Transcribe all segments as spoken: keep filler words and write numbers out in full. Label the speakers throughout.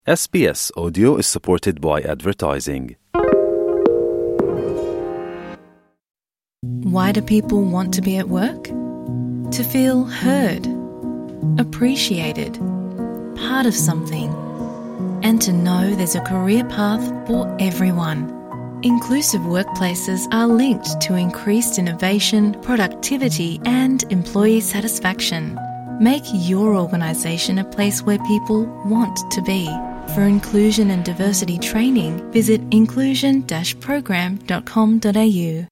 Speaker 1: S B S Audio is supported by advertising.
Speaker 2: Why do people want to be at work? To feel heard, appreciated, part of something, and to know there's a career path for everyone. Inclusive workplaces are linked to increased innovation, productivity, and employee satisfaction. Make your organisation a place where people want to be. For inclusion and diversity training, visit inclusion dash program dot com dot a u.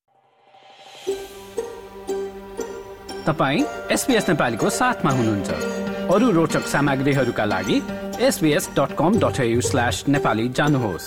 Speaker 3: तपाईँ SBS नेपालीको साथमा हुनुहुन्छ। अरू रोचक सामग्रीहरूका लागि S B S dot com dot A U slash Nepali जानुहोस्।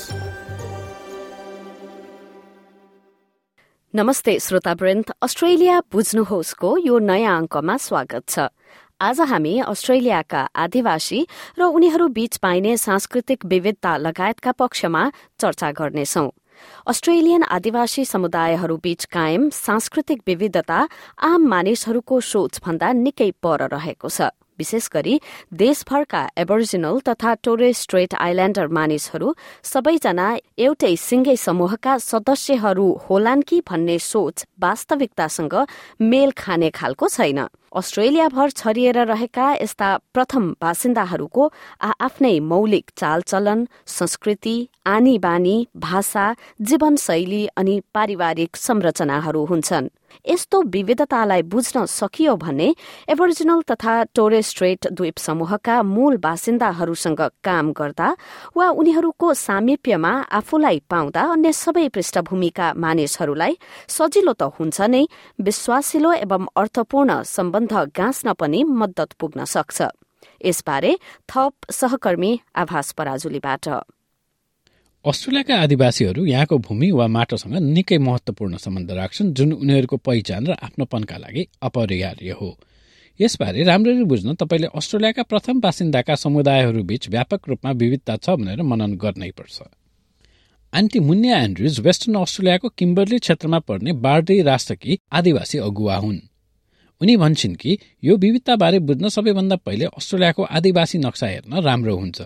Speaker 4: नमस्ते श्रोतावृन्द, अस्ट्रेलिया बुझ्नुहोस्को यो नयाँ अङ्कमा स्वागत छ। आज हामी अस्ट्रेलियाका आदिवासी र उनीहरू बीच पाइने सांस्कृतिक विविधता लगायतका पक्षमा चर्चा गर्नेछौं। अस्ट्रेलियन आदिवासी समुदायहरू बीच कायम सांस्कृतिक विविधता आम मानिसहरूको सोचभन्दा निकै पर रहेको छ। विशेष गरी देशभरका एबोरिजिनल तथा टोरेस स्ट्रेट आइल्याण्डर मानिसहरू सबैजना एउटै सिंगै समूहका सदस्यहरू होलान् कि भन्ने सोच वास्तविकतासँग मेल खाने खालको छैन। अस्ट्रेलियाभर छरिएर रहेका यस्ता प्रथम बासिन्दाहरूको आआफ्नै मौलिक चालचलन, संस्कृति, आनी बानी, भाषा, जीवनशैली अनि पारिवारिक संरचनाहरू हुन्छन्। यस्तो विविधतालाई बुझ्न सकियो भने एबोरिजिनल तथा टोरेस स्ट्रेट द्वीप समूहका मूल बासिन्दाहरूसँग काम गर्दा वा उनीहरूको सामिप्यमा आफूलाई पाउँदा अन्य सबै पृष्ठभूमिका मानिसहरूलाई सजिलो त हुन्छ नै, विश्वासिलो एवं अर्थपूर्ण सम्बन्ध गाँच्न पनि मद्दत पुग्न सक्छ। यसबारे थप सहकर्मी आभास पराजुलीबाट।
Speaker 5: अस्ट्रेलियाका आदिवासीहरू यहाँको भूमि वा माटोसँग निकै महत्वपूर्ण सम्बन्ध राख्छन्, जुन उनीहरूको पहिचान र आफ्नोपनका लागि अपरिहार्य हो। यसबारे राम्ररी बुझ्न तपाईले अस्ट्रेलियाका प्रथम बासिन्दाका समुदायहरूबीच व्यापक रूपमा विविधता छ भनेर मनन गर्नै पर्छ। आन्टी मुन्या एन्ड्रुज वेस्टर्न अस्ट्रेलियाको किम्बर्ली क्षेत्रमा पर्ने बार्डी राष्ट्रकी आदिवासी अगुवा हुन्। उनी भन्छन् कि यो विविधताबारे बुझ्न सबैभन्दा पहिले अस्ट्रेलियाको आदिवासी नक्सा हेर्न राम्रो हुन्छ।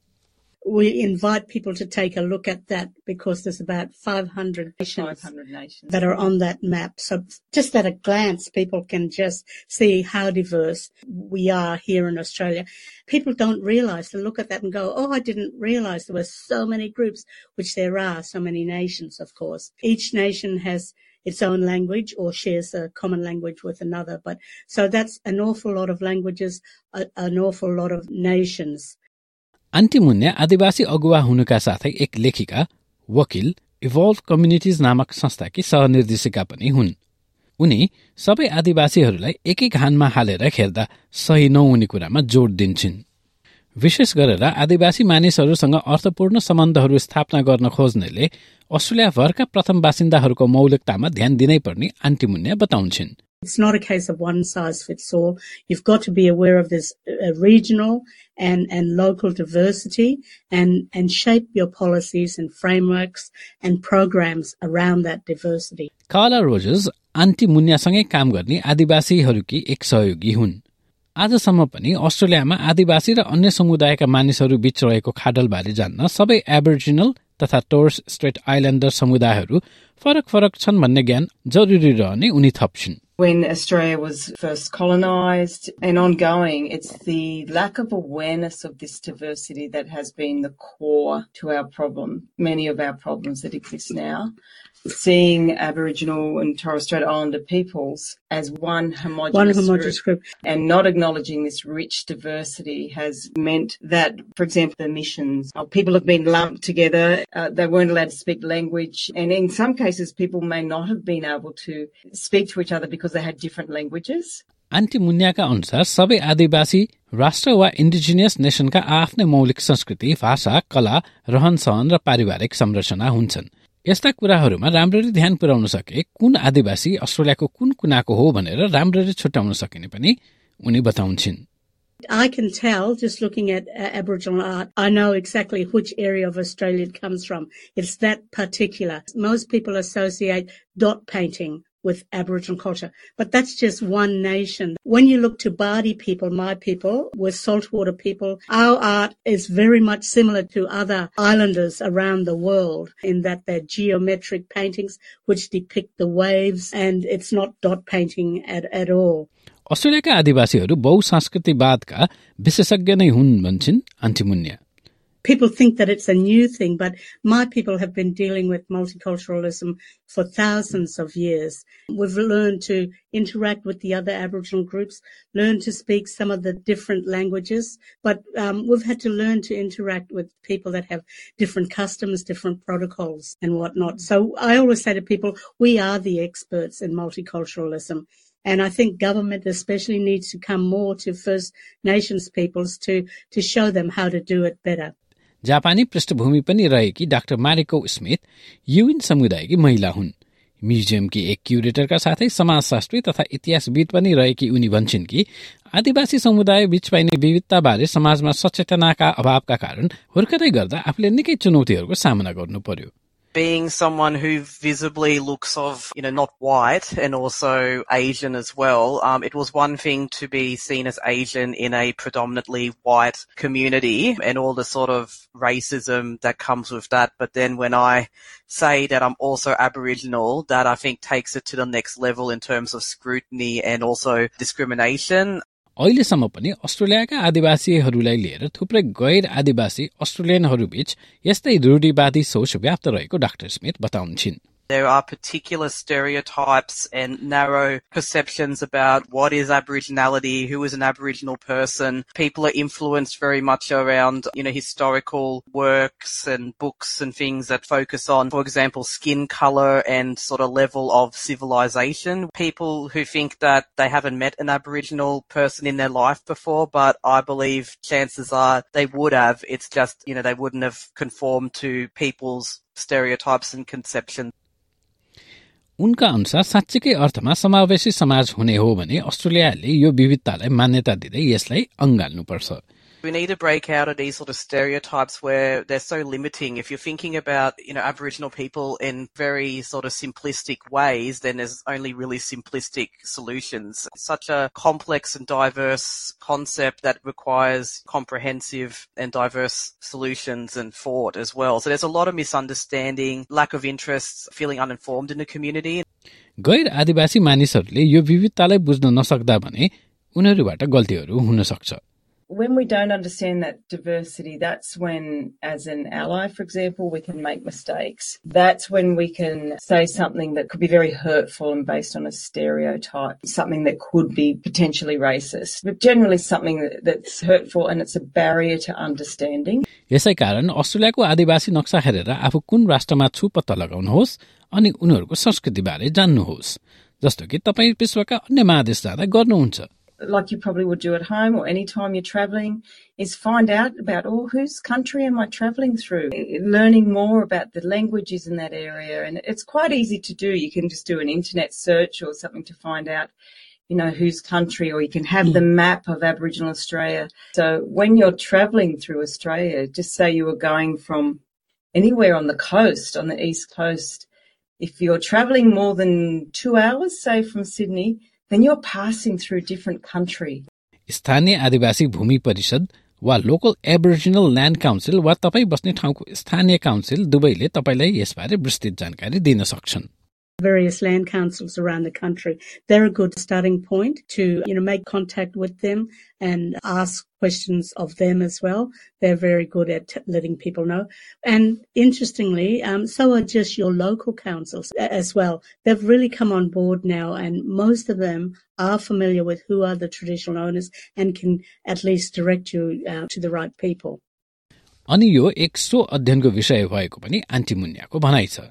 Speaker 6: We invite people to take a look at that because there's about five hundred nations, five hundred nations that are on that map. So just at a glance, people can just see how diverse we are here in Australia. People don't realise, they look at that and go, oh, I didn't realise there were so many groups, which there are, so many nations, of course. Each nation has its own language or shares a common language with another. But so that's an awful lot of languages, a, an awful lot of nations.
Speaker 5: Aunty Munya आदिवासी अगुवा हुनुका साथै एक लेखिका, वकिल, evolve communities नामक संस्थाकी सहनिर्देशिका पनि हुन्। उनी सबै आदिवासीहरूलाई एकै घानमा हालेर खेर्दा सही नहुने कुरामा जोड दिन्छन्। विशेष गरेर आदिवासी मानिसहरूसँग अर्थपूर्ण सम्बन्धहरू स्थापना गर्न खोज्नेले अस्ट्रेलियाभरका प्रथम बासिन्दाहरूको मौलिकतामा ध्यान दिनै पर्ने आन्टी मुन्या बताउँछिन्।
Speaker 6: It's not a case of one size fits all. You've got to be aware of this uh, regional and, and local diversity and, and shape your policies and frameworks and programs around that diversity.
Speaker 5: Carla Rogers, aunty मुन्यासँगै काम गर्ने आदिवासीहरूकी एक सहयोगी हुन्। आजसम्म पनि अस्ट्रेलियामा आदिवासी र अन्य समुदायका मानिसहरू बीच रहेको खाडलबारे जान्न सबै एबोरिजिनल तथा टोरेस स्ट्रेट आइल्याण्डर समुदायहरू फरक फरक छन् भन्ने ज्ञान जरुरी रहने उनी थप्छिन्।
Speaker 7: When Australia was first colonised and ongoing, it's the lack of awareness of this diversity that has been the core to our problem, many of our problems that exist now. Seeing Aboriginal and Torres Strait Islander peoples as one homogenous,
Speaker 6: one homogenous group,
Speaker 7: group and not acknowledging this rich diversity has meant that, for example, the missions, uh, people have been lumped together, uh, they weren't allowed to speak language, and in some cases people may not have been able to speak to each other because they had different languages.
Speaker 5: Aunty मुन्याका अनुसार सबै आदिवासी राष्ट्र वा indigenous नेसनका आफ्नै मौलिक संस्कृति, भाषा, कला, रहनसहन र पारिवारिक संरचना हुन्छन्। यस्ता कुराहरूमा राम्ररी ध्यान पुर्याउन सके कुन आदिवासी अस्ट्रेलियाको कुन कुनाको हो भनेर राम्ररी छुट्याउन सकिने पनि उनी बताउँछिन्।
Speaker 6: I can tell just looking at uh, Aboriginal art, I know exactly which area of Australia it comes from. It's that particular. Most people associate dot painting with Aboriginal culture. But that's just one nation. When you look to Bardi people, my people, we're saltwater people, our art is very much similar to other islanders around the world in that they're geometric paintings which depict the waves, and it's not dot painting at, at all.
Speaker 5: अस्ट्रेलियाका आदिवासीहरू बहुसांस्कृतिवादका विशेषज्ञ नै हुन् भन्छन् aunty Munya.
Speaker 6: People think that it's a new thing, but my people have been dealing with multiculturalism for thousands of years. We've learned to interact with the other Aboriginal groups, learn to speak some of the different languages, but um, we've had to learn to interact with people that have different customs, different protocols and whatnot. So I always say to people, we are the experts in multiculturalism. And I think government especially needs to come more to First Nations peoples to, to show them how to do it better.
Speaker 5: जापानी पृष्ठभूमि पनि रहेकी doctor Mariko Smith Yuin समुदायकी महिला हुन्। म्युजियमकी एक क्युरेटरका साथै समाजशास्त्री तथा इतिहासविद पनि रहेकी उनी भन्छन् कि आदिवासी समुदाय बीच पाइने विविधताबारे समाजमा सचेतनाका अभावका कारण हुर्कदै गर्दा आफूले निकै चुनौतीहरूको सामना गर्नु पर्यो।
Speaker 8: Being someone who visibly looks of, you know, not white and also Asian as well, um, it was one thing to be seen as Asian in a predominantly white community and all the sort of racism that comes with that. But then when I say that I'm also Aboriginal, that I think takes it to the next level in terms of scrutiny and also discrimination.
Speaker 5: अहिलेसम्म पनि अस्ट्रेलियाका आदिवासीहरूलाई लिएर थुप्रै गैर आदिवासी अस्ट्रेलियनहरूबीच यस्तै रूढिवादी सोच व्याप्त रहेको डाक्टर स्मिथ बताउँछिन्।
Speaker 8: There are particular stereotypes and narrow perceptions about what is Aboriginality, who is an Aboriginal person. People are influenced very much around, you know, historical works and books and things that focus on, for example, skin color and sort of level of civilization. People who think that they haven't met an Aboriginal person in their life before, but I believe chances are they would have. It's just, you know, they wouldn't have conformed to people's stereotypes and conceptions.
Speaker 5: उनका अनुसार साँच्चैकै अर्थमा समावेशी समाज हुने हो भने अस्ट्रेलियाले यो विविधतालाई मान्यता दिँदै यसलाई अँगाल्नुपर्छ।
Speaker 8: We need to break out of these sort of stereotypes where they're so limiting. If you're thinking about, you know, Aboriginal people in very sort of simplistic ways, then there's only really simplistic solutions. It's such a complex and diverse concept that requires comprehensive and diverse solutions and thought as well. So there's a lot of misunderstanding, lack of interest, feeling uninformed in the community.
Speaker 5: गैर आदिवासी मानिसहरूले यो विविधतालाई बुझ्न नसक्दा भने उनीहरूबाट गल्तीहरू हुन सक्छ।
Speaker 7: When we don't understand that diversity, that's when, as an ally, for example, we can make mistakes. That's when we can say something that could be very hurtful and based on a stereotype, something that could be potentially racist, but generally something that, that's hurtful and it's a barrier to understanding.
Speaker 5: यसै कारण अस्ट्रेलियाको आदिवासी नक्सा हेरेर आफू कुन राष्ट्रमा छु पत्ता लगाउनुहोस् अनि उनीहरूको संस्कृतिबारे जान्नुहोस्, जस्तो कि तपाईं विश्वका अन्य महादेश जाँदा गर्नुहुन्छ।
Speaker 7: Like you probably would do at home or any time you're travelling, is find out about, oh, whose country am I travelling through? Learning more about the languages in that area. And it's quite easy to do. You can just do an internet search or something to find out, you know, whose country, or you can have the map of Aboriginal Australia. So when you're travelling through Australia, just say you were going from anywhere on the coast, on the east coast. If you're travelling more than two hours, say from Sydney, then you're passing through a different country.
Speaker 5: स्थानीय आदिवासी भूमि परिषद वा local aboriginal land council वा तपाई बस्ने ठाउँको स्थानीय council दुवैले तपाईलाई यसबारे विस्तृत जानकारी दिन सक्छन्।
Speaker 6: Various land councils around the country. They're a good starting point to, you know, make contact with them and ask questions of them as well. They're very good at t- letting people know. And interestingly, um, so are just your local councils as well. They've really come on board now, and most of them are familiar with who are the traditional owners and can at least direct you uh, to the right people.
Speaker 5: अनि यो एक सो अध्ययनको विषय भएको पनि aunty मुन्याको भनाइ छ।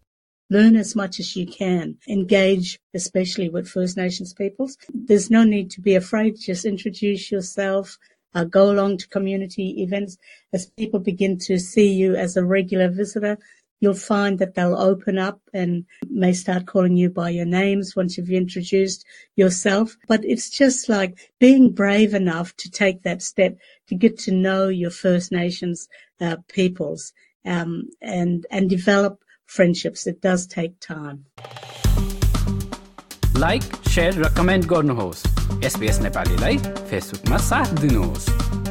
Speaker 6: Learn as much as you can. Engage, especially with First Nations peoples. There's no need to be afraid. Just introduce yourself. Uh, go along to community events. As people begin to see you as a regular visitor, you'll find that they'll open up and may start calling you by your names once you've introduced yourself. But it's just like being brave enough to take that step to get to know your First Nations uh, peoples um, and and develop friendships. It does take time.
Speaker 3: Like, share र comment गर्नुहोस्। SBS नेपालीलाई फेसबुकमा साथ दिनुहोस्।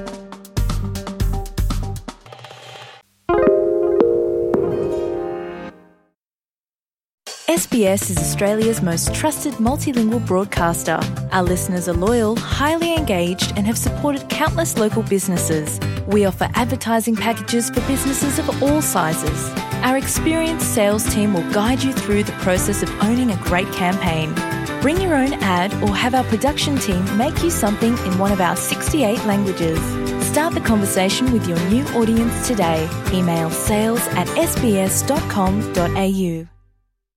Speaker 2: S B S is Australia's most trusted multilingual broadcaster. Our listeners are loyal, highly engaged, and have supported countless local businesses. We offer advertising packages for businesses of all sizes. Our experienced sales team will guide you through the process of owning a great campaign. Bring your own ad or have our production team make you something in one of our sixty-eight languages. Start the conversation with your new audience today. Email sales at s b s dot com dot a u.